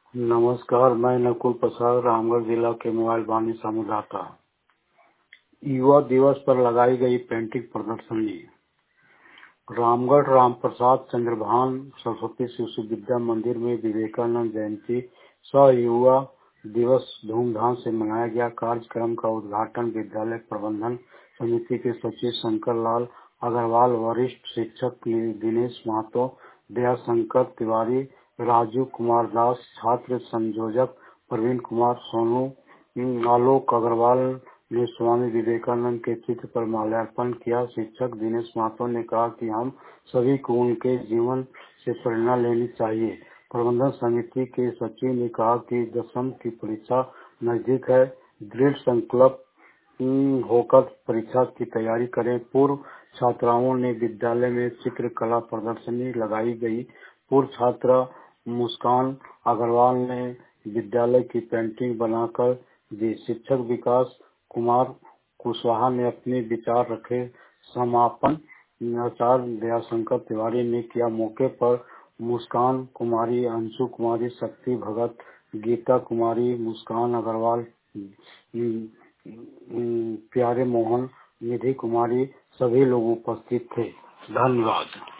नमस्कार, मैं नकुल प्रसाद रामगढ़ जिला के मोबाइल वाणी संवाददाता। युवा दिवस पर लगाई गई पेंटिंग प्रदर्शनी। रामगढ़ रामप्रसाद चंद्रभान सरस्वती शिशु विद्या मंदिर में विवेकानंद जयंती सह युवा दिवस धूमधाम से मनाया गया। कार्यक्रम का उद्घाटन विद्यालय प्रबंधन समिति के सचिव शंकर लाल अग्रवाल, वरिष्ठ शिक्षक दिनेश महतो, दयाशंकर तिवारी, राजू कुमार दास, छात्र संयोजक प्रवीण कुमार सोनू, आलोक अग्रवाल ने स्वामी विवेकानंद के चित्र पर माल्यार्पण किया। शिक्षक दिनेश महतो ने कहा कि हम सभी को उनके जीवन से प्रेरणा लेनी चाहिए। प्रबंधन समिति के सचिव ने कहा कि 10वीं की परीक्षा नजदीक है, दृढ़ संकल्प होकर परीक्षा की तैयारी करें। पूर्व छात्राओं ने विद्यालय में चित्रकला प्रदर्शनी लगाई गई। पूर्व छात्रा मुस्कान अग्रवाल ने विद्यालय की पेंटिंग बनाकर दी। शिक्षक विकास कुमार कुशवाहा ने अपने विचार रखे। समापन आचार्य दयाशंकर तिवारी ने किया। मौके पर मुस्कान कुमारी, अंशु कुमारी, शक्ति भगत, गीता कुमारी, मुस्कान अग्रवाल, प्यारे मोहन, निधि कुमारी सभी लोग उपस्थित थे। धन्यवाद।